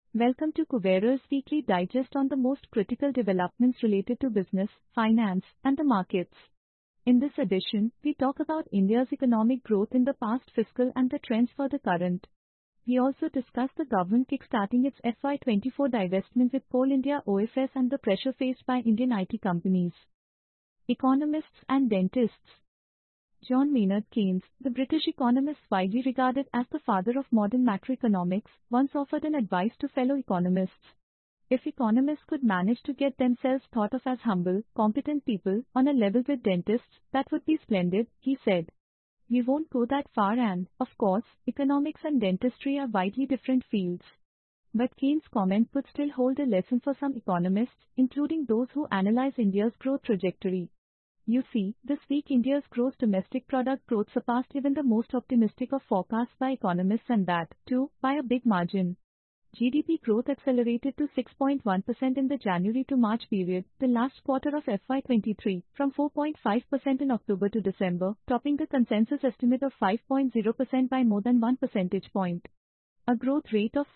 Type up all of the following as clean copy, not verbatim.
Welcome to Kuber's weekly digest on the most critical developments related to business, finance, and the markets. In this edition, we talk about India's economic growth in the past fiscal and the trends for the current. We also discuss the government kickstarting its FY24 divestment with Coal India OFS and the pressure faced by Indian IT companies. Economists and dentists. John Maynard Keynes, the British economist widely regarded as the father of modern macroeconomics, once offered an advice to fellow economists. If economists could manage to get themselves thought of as humble, competent people, on a level with dentists, that would be splendid, he said. We won't go that far and, of course, economics and dentistry are widely different fields. But Keynes' comment would still hold a lesson for some economists, including those who analyze India's growth trajectory. You see, this week India's gross domestic product growth surpassed even the most optimistic of forecasts by economists, and that, too, by a big margin. GDP growth accelerated to 6.1% in the January to March period, the last quarter of FY23, from 4.5% in October to December, topping the consensus estimate of 5.0% by more than 1 percentage point. A growth rate of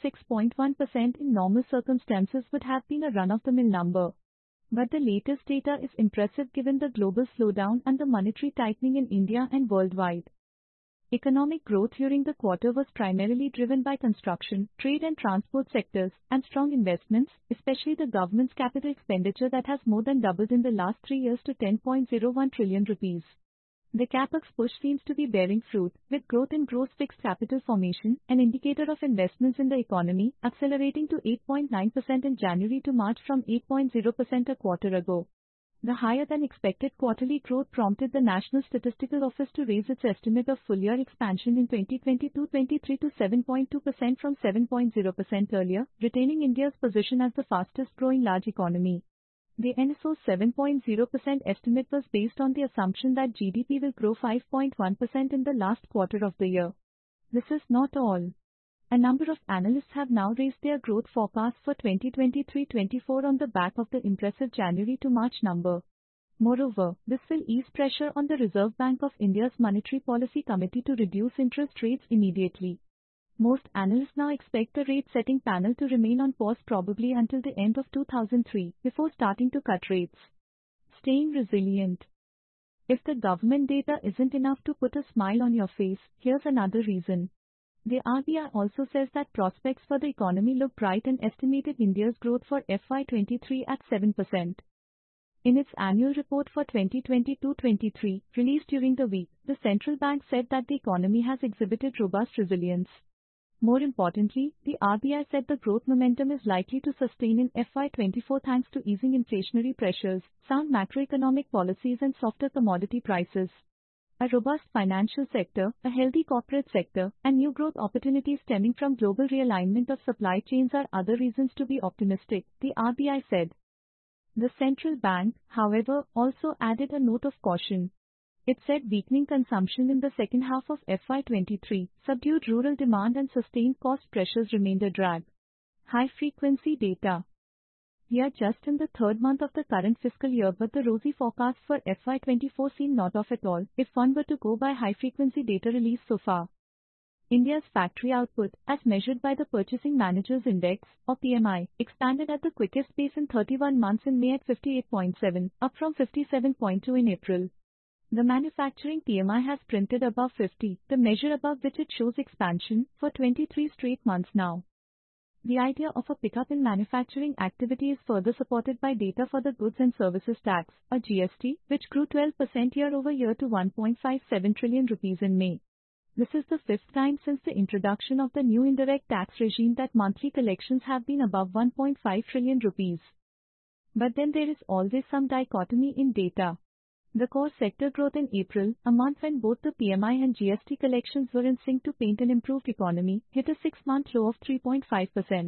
6.1% in normal circumstances would have been a run-of-the-mill number. But the latest data is impressive given the global slowdown and the monetary tightening in India and worldwide. Economic growth during the quarter was primarily driven by construction, trade and transport sectors, and strong investments, especially the government's capital expenditure that has more than doubled in the last 3 years to 10.01 trillion rupees. The CapEx push seems to be bearing fruit, with growth in gross fixed capital formation, an indicator of investments in the economy, accelerating to 8.9% in January to March from 8.0% a quarter ago. The higher-than-expected quarterly growth prompted the National Statistical Office to raise its estimate of full-year expansion in 2022-23 to 7.2% from 7.0% earlier, retaining India's position as the fastest-growing large economy. The NSO's 7.0% estimate was based on the assumption that GDP will grow 5.1% in the last quarter of the year. This is not all. A number of analysts have now raised their growth forecasts for 2023-24 on the back of the impressive January to March number. Moreover, this will ease pressure on the Reserve Bank of India's Monetary Policy Committee to reduce interest rates immediately. Most analysts now expect the rate-setting panel to remain on pause probably until the end of 2003, before starting to cut rates. Staying resilient. If the government data isn't enough to put a smile on your face, here's another reason. The RBI also says that prospects for the economy look bright and estimated India's growth for FY23 at 7%. In its annual report for 2022-23, released during the week, the central bank said that the economy has exhibited robust resilience. More importantly, the RBI said the growth momentum is likely to sustain in FY24 thanks to easing inflationary pressures, sound macroeconomic policies and softer commodity prices. A robust financial sector, a healthy corporate sector, and new growth opportunities stemming from global realignment of supply chains are other reasons to be optimistic, the RBI said. The central bank, however, also added a note of caution. It said weakening consumption in the second half of FY23, subdued rural demand and sustained cost pressures remained a drag. High-frequency data. We are just in the third month of the current fiscal year, but the rosy forecasts for FY24 seem not off at all, if one were to go by high-frequency data released so far. India's factory output, as measured by the Purchasing Managers' Index, or PMI, expanded at the quickest pace in 31 months in May at 58.7, up from 57.2 in April. The manufacturing PMI has printed above 50, the measure above which it shows expansion, for 23 straight months now. The idea of a pickup in manufacturing activity is further supported by data for the Goods and Services Tax, or GST, which grew 12% year-over-year to 1.57 trillion rupees in May. This is the fifth time since the introduction of the new indirect tax regime that monthly collections have been above 1.5 trillion rupees. But then there is always some dichotomy in data. The core sector growth in April, a month when both the PMI and GST collections were in sync to paint an improved economy, hit a 6-month low of 3.5%.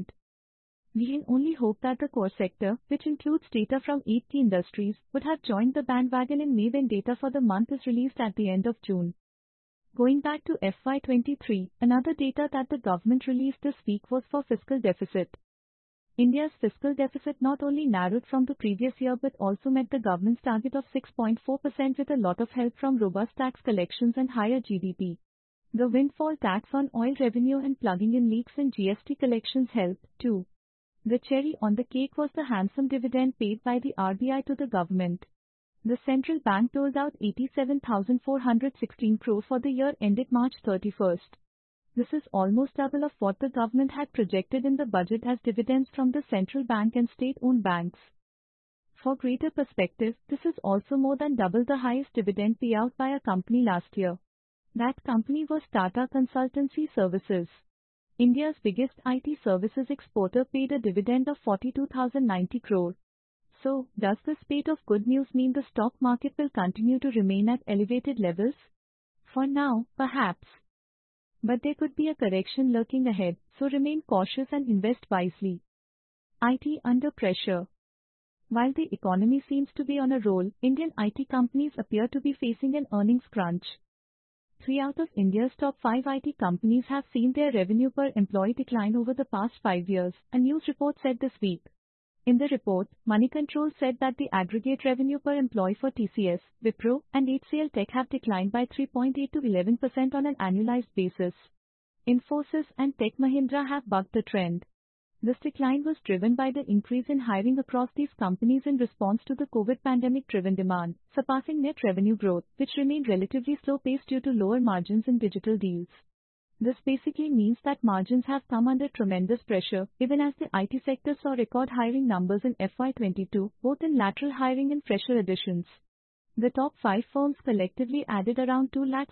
We can only hope that the core sector, which includes data from 8 key industries, would have joined the bandwagon in May when data for the month is released at the end of June. Going back to FY23, another data that the government released this week was for fiscal deficit. India's fiscal deficit not only narrowed from the previous year but also met the government's target of 6.4% with a lot of help from robust tax collections and higher GDP. The windfall tax on oil revenue and plugging in leaks in GST collections helped, too. The cherry on the cake was the handsome dividend paid by the RBI to the government. The central bank doled out 87,416 crore for the year ended March 31st. This is almost double of what the government had projected in the budget as dividends from the central bank and state-owned banks. For greater perspective, this is also more than double the highest dividend payout by a company last year. That company was Tata Consultancy Services. India's biggest IT services exporter paid a dividend of 42,090 crore. So, does the spate of good news mean the stock market will continue to remain at elevated levels? For now, perhaps. But there could be a correction lurking ahead, so remain cautious and invest wisely. IT under pressure. While the economy seems to be on a roll, Indian IT companies appear to be facing an earnings crunch. 3 out of India's top 5 IT companies have seen their revenue per employee decline over the past 5 years, a news report said this week. In the report, Moneycontrol said that the aggregate revenue per employee for TCS, Wipro, and HCL have declined by 3.8 to 11% on an annualized basis. Infosys and Tech Mahindra have bucked the trend. This decline was driven by the increase in hiring across these companies in response to the COVID pandemic-driven demand, surpassing net revenue growth, which remained relatively slow-paced due to lower margins in digital deals. This basically means that margins have come under tremendous pressure, even as the IT sector saw record hiring numbers in FY22, both in lateral hiring and fresher additions. The top 5 firms collectively added around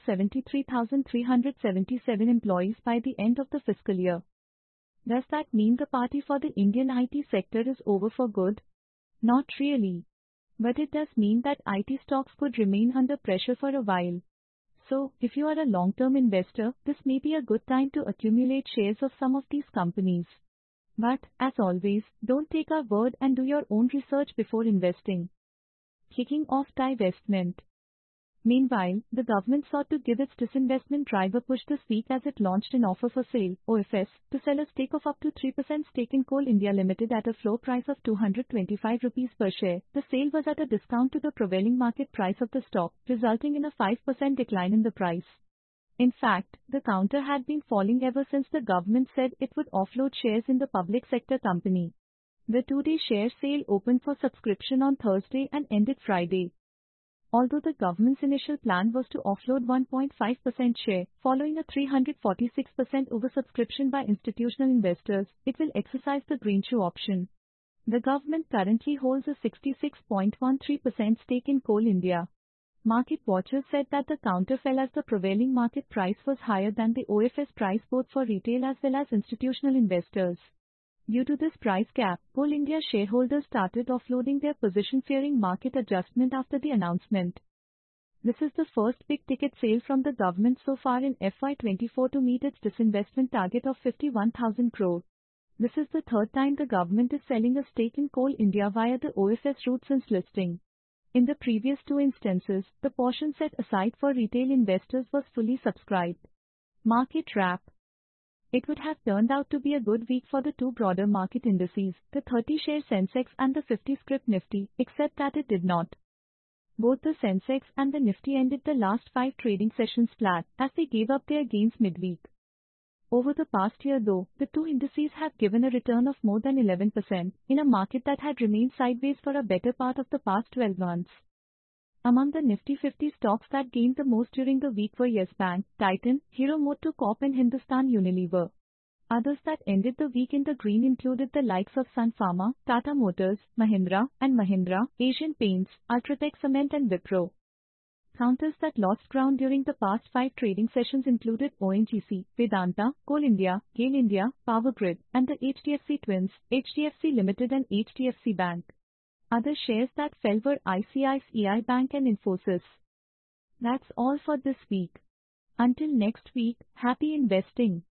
273,377 employees by the end of the fiscal year. Does that mean the party for the Indian IT sector is over for good? Not really. But it does mean that IT stocks could remain under pressure for a while. So, if you are a long-term investor, this may be a good time to accumulate shares of some of these companies. But, as always, don't take our word and do your own research before investing. Kicking off divestment. Meanwhile, the government sought to give its disinvestment drive a push this week as it launched an offer for sale, OFS, to sell a stake of up to 3% stake in Coal India Limited at a floor price of 225 rupees per share. The sale was at a discount to the prevailing market price of the stock, resulting in a 5% decline in the price. In fact, the counter had been falling ever since the government said it would offload shares in the public sector company. The 2-day share sale opened for subscription on Thursday and ended Friday. Although the government's initial plan was to offload 1.5% share, following a 346% oversubscription by institutional investors, it will exercise the greenshoe option. The government currently holds a 66.13% stake in Coal India. Market watchers said that the counter fell as the prevailing market price was higher than the OFS price both for retail as well as institutional investors. Due to this price gap, Coal India shareholders started offloading their position fearing market adjustment after the announcement. This is the first big-ticket sale from the government so far in FY24 to meet its disinvestment target of 51,000 crore. This is the third time the government is selling a stake in Coal India via the OFS route since listing. In the previous 2 instances, the portion set aside for retail investors was fully subscribed. Market wrap. It would have turned out to be a good week for the 2 broader market indices, the 30-share Sensex and the 50-scrip Nifty, except that it did not. Both the Sensex and the Nifty ended the last 5 trading sessions flat, as they gave up their gains midweek. Over the past year though, the 2 indices have given a return of more than 11%, in a market that had remained sideways for a better part of the past 12 months. Among the Nifty 50 stocks that gained the most during the week were Yes Bank, Titan, Hero MotoCorp and Hindustan Unilever. Others that ended the week in the green included the likes of Sun Pharma, Tata Motors, Mahindra and Mahindra, Asian Paints, Ultratech Cement and Wipro. Counters that lost ground during the past 5 trading sessions included ONGC, Vedanta, Coal India, GAIL India, Power Grid, and the HDFC Twins, HDFC Limited and HDFC Bank. Other shares that fell were ICICI Bank and Infosys. That's all for this week. Until next week, happy investing.